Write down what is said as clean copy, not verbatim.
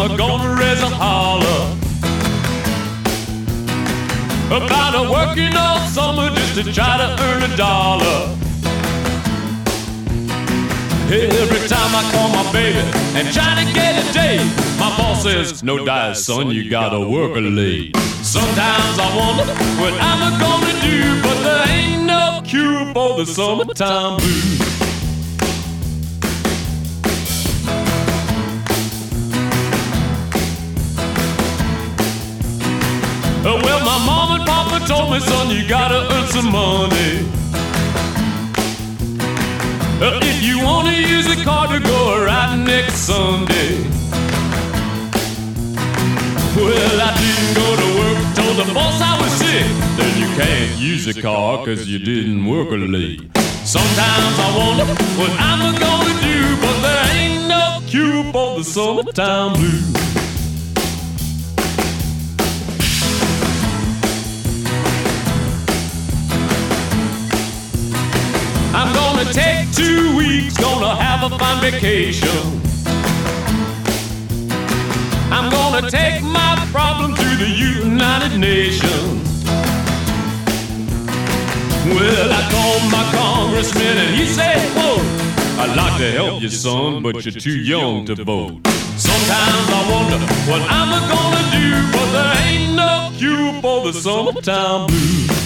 I'm gonna raise a holler about a working all summer just to try to earn a dollar. Every time I call my baby and try to get a date, my boss says, no diet, son, you gotta work late. Sometimes I wonder what I'm gonna do, but there ain't no cure for the summertime blues. Well, my mom and papa told me, son, you gotta earn some money if you wanna use a car to go right next Sunday. Well, I didn't go to work, told the boss I was sick. Then you can't use a car 'cause you didn't work late. Sometimes I wonder what I'm gonna do, but there ain't no cure for the summertime blues. I'm gonna take 2 weeks, gonna have a fun vacation. I'm gonna take my problem to the United Nations. Well, I called my congressman and he said, whoa, I'd like to help you, son, but you're too young to vote. Sometimes I wonder what I'm gonna do, but there ain't no cure for the summertime blues.